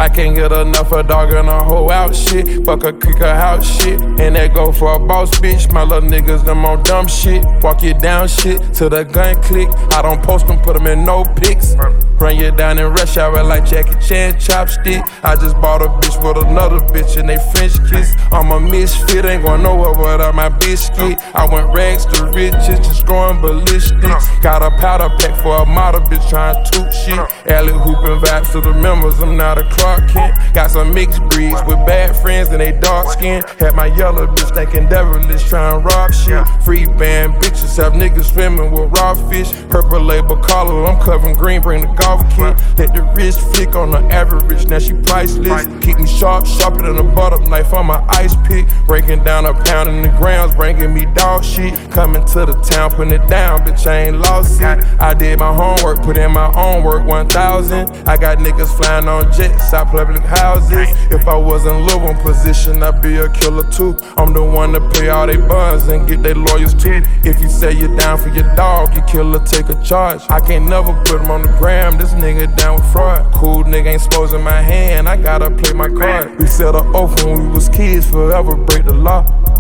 can't get enough of dog and a hoe out shit. Fuck a kick a house shit. And that go for a boss bitch. My little niggas, them on dumb shit. Walk you down shit till the gun click. I don't post them, put them in no pics. Run you down in rush hour like Jackie Chan chopstick. I just bought a bitch with another bitch and they French kiss. I'm a misfit, ain't going nowhere without my biscuit. I went rags to riches, just growing ballistics. Got a powder pack for a model bitch trying to toot shit. Alley hooping vibes to the members, I'm not a Clark Kent. Got some mixed breeds with bad friends and they dark skin. Had my yellow bitch thinking devilish trying rob shit. Free band bitches have niggas swimming with raw fish. Purple label collar, I'm covering green, bring the golf kit. Let the wrist flick on the average, now she priceless. Keep me sharp, sharper than a butter knife on my ice pick. Breaking down a pound in the grams, bringing me dog shit. Coming to the town, putting it down, bitch, I ain't lost it. I did my homework, put in my own work, 1,000. I got niggas flying on jets, out public houses. If I was in living position, I'd be a killer too. I'm the one to pay all they bonds and get they lawyers too. If you say you're down for your dog, your killer take a charge. I can't never put him on the gram, this nigga down with fraud. Cool nigga ain't exposing my hand, I gotta play my card. We set an oath when we was kids, forever break the law.